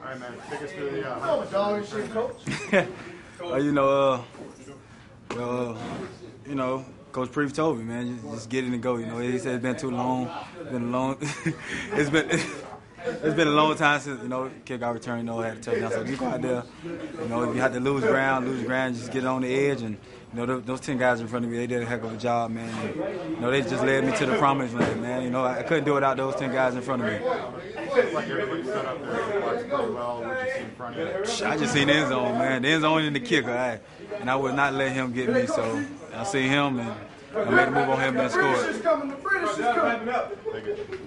right, man. Take us through the dog and shit, coach. Coach Preef told me, man, just get it and go. He said it's been too long. It's been a long time since kickoff return. I had to touchdown. So you go out there. If you had to lose ground, just get on the edge. And those 10 guys in front of me, they did a heck of a job, man. And, they just led me to the promised land, man. I couldn't do it without those 10 guys in front of me. Like everybody stood up there and watched pretty well. What you see in front of you? I just seen the end zone, man. The end zone and the kicker, and I would not let him get me. So I see him, and I made a move on him and scored.